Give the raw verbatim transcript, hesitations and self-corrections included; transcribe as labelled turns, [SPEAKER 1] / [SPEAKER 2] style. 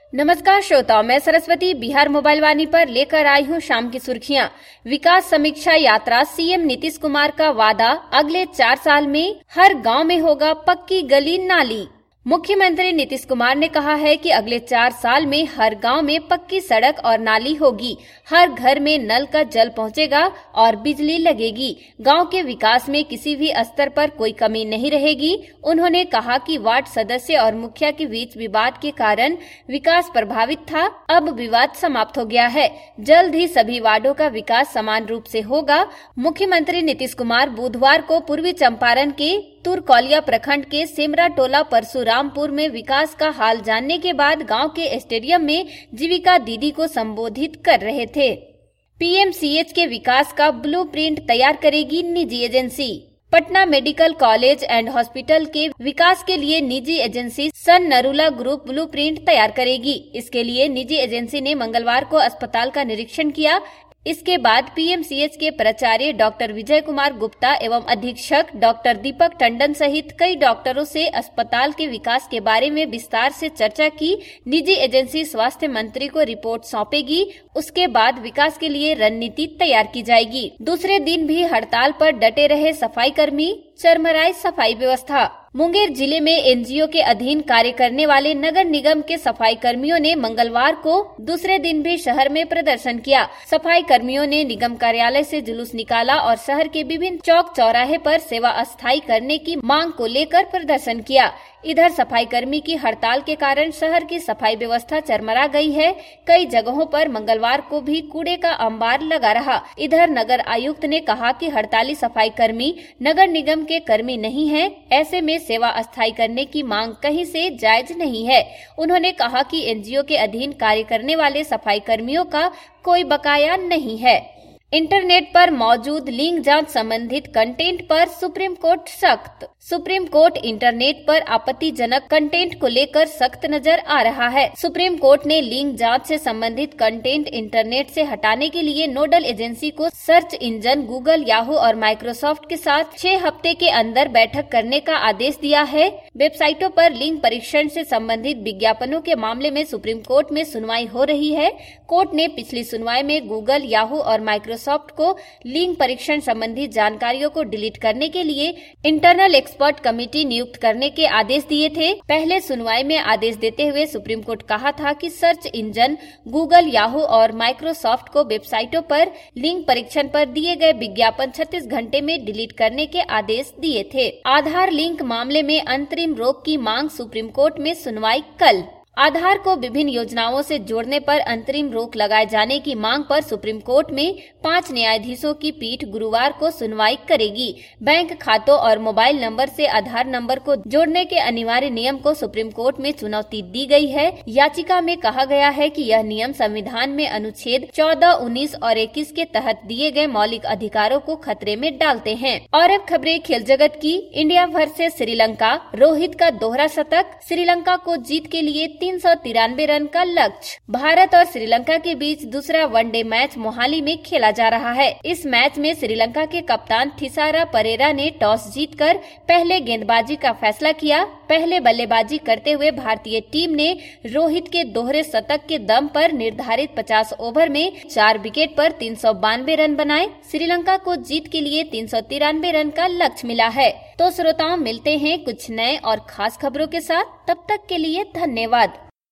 [SPEAKER 1] नमस्कार श्रोताओं, मैं सरस्वती बिहार मोबाइल वाणी पर लेकर आई हूँ शाम की सुर्खियां। विकास समीक्षा यात्रा, सीएम नीतीश कुमार का वादा, अगले चार साल में हर गांव में होगा पक्की गली नाली। मुख्यमंत्री नीतीश कुमार ने कहा है कि अगले चार साल में हर गांव में पक्की सड़क और नाली होगी, हर घर में नल का जल पहुंचेगा और बिजली लगेगी। गांव के विकास में किसी भी स्तर पर कोई कमी नहीं रहेगी। उन्होंने कहा कि वार्ड सदस्य और मुखिया के बीच विवाद के कारण विकास प्रभावित था, अब विवाद समाप्त हो गया है। जल्द ही सभी वार्डों का विकास समान रूप से होगा। मुख्यमंत्री नीतीश कुमार बुधवार को पूर्वी चंपारण के तुरकौलिया प्रखंड के सेमरा टोला परशुरामपुर में विकास का हाल जानने के बाद गांव के स्टेडियम में जीविका दीदी को संबोधित कर रहे थे। पीएमसीएच के विकास का ब्लूप्रिंट तैयार करेगी निजी agency. Patna medical college and hospital के विकास के लिए निजी agency Sun Narula group blueprint तैयार करेगी। इसके लिए निजी एजेंसी ने मंगलवार को अस्पताल का निरीक्षण किया। इसके बाद पीएमसीएच के प्राचार्य डॉक्टर विजय कुमार गुप्ता एवं अधीक्षक डॉक्टर दीपक टंडन सहित कई डॉक्टरों से अस्पताल के विकास के बारे में विस्तार से चर्चा की। निजी एजेंसी स्वास्थ्य मंत्री को रिपोर्ट सौंपेगी। उसके बाद विकास के लिए रणनीति तैयार की जाएगी। दूसरे दिन भी हड़ताल पर डटे रहे सफाई कर्मी, चरमराई सफाई व्यवस्था। मुंगेर जिले में एनजीओ के अधीन कार्य करने वाले नगर निगम के सफाई कर्मियों ने मंगलवार को दूसरे दिन भी शहर में प्रदर्शन किया। सफाई कर्मियों ने निगम कार्यालय से जुलूस निकाला और शहर के विभिन्न चौक चौराहे पर सेवा अस्थायी करने की मांग को लेकर प्रदर्शन किया। इधर सफाई कर्मी की हड़ताल के कारण शहर की सफाई व्यवस्था चरमरा गई है। कई जगहों पर मंगलवार को भी कूड़े का अंबार लगा रहा। इधर नगर आयुक्त ने कहा कि हड़ताली सफाई कर्मी नगर निगम के कर्मी नहीं हैं, ऐसे में सेवा अस्थायी करने की मांग कहीं से जायज नहीं है। उन्होंने कहा कि एनजीओ के अधीन कार्य करने वाले सफाई कर्मियों का कोई बकाया नहीं है। इंटरनेट पर मौजूद लिंग जांच संबंधित कंटेंट पर सुप्रीम कोर्ट सख्त। सुप्रीम कोर्ट इंटरनेट पर आपत्तिजनक कंटेंट को लेकर सख्त नजर आ रहा है। सुप्रीम कोर्ट ने लिंग जांच से संबंधित कंटेंट इंटरनेट से हटाने के लिए नोडल एजेंसी को सर्च इंजन गूगल, याहू और माइक्रोसॉफ्ट के साथ छह हफ्ते के अंदर बैठक करने का आदेश दिया है। वेबसाइटों पर लिंग परीक्षण से संबंधित विज्ञापनों के मामले में सुप्रीम कोर्ट में सुनवाई हो रही है। कोर्ट ने पिछली सुनवाई में गूगल, याहू और माइक्रोसॉफ्ट को लिंग परीक्षण संबंधी जानकारियों को डिलीट करने के लिए इंटरनल एक्सपर्ट कमेटी नियुक्त करने के आदेश दिए थे। पहले सुनवाई में आदेश देते हुए सुप्रीम कोर्ट कहा था कि सर्च इंजन गूगल, याहू और माइक्रोसॉफ्ट को वेबसाइटों पर लिंग परीक्षण पर दिए गए विज्ञापन छत्तीस घंटे में डिलीट करने के आदेश दिए थे। आधार लिंक मामले में अंतरिम रोक की मांग, सुप्रीम कोर्ट में सुनवाई कल। आधार को विभिन्न योजनाओं से जोड़ने पर अंतरिम रोक लगाए जाने की मांग पर सुप्रीम कोर्ट में पांच न्यायाधीशों की पीठ गुरुवार को सुनवाई करेगी। बैंक खातों और मोबाइल नंबर से आधार नंबर को जोड़ने के अनिवार्य नियम को सुप्रीम कोर्ट में चुनौती दी गई है। याचिका में कहा गया है कि यह नियम संविधान में अनुच्छेद चौदह, उन्नीस और इक्कीस के तहत दिए गए मौलिक अधिकारों को खतरे में डालते हैं। और अब खबरें खेल जगत की। इंडिया वर्सेस श्रीलंका, रोहित का दोहरा शतक, श्रीलंका को जीत के लिए तीन सौ तिरानवे रन का लक्ष्य। भारत और श्रीलंका के बीच दूसरा वनडे मैच मोहाली में खेला जा रहा है। इस मैच में श्रीलंका के कप्तान थिसारा परेरा ने टॉस जीतकर पहले गेंदबाजी का फैसला किया। पहले बल्लेबाजी करते हुए भारतीय टीम ने रोहित के दोहरे शतक के दम पर निर्धारित पचास ओवर में चार विकेट पर तीन सौ बानवे रन बनाए। श्रीलंका को जीत के लिए तीन सौ तिरानवे रन का लक्ष्य मिला है। तो श्रोताओं, मिलते हैं कुछ नए और खास खबरों के साथ। तब तक के लिए धन्यवाद।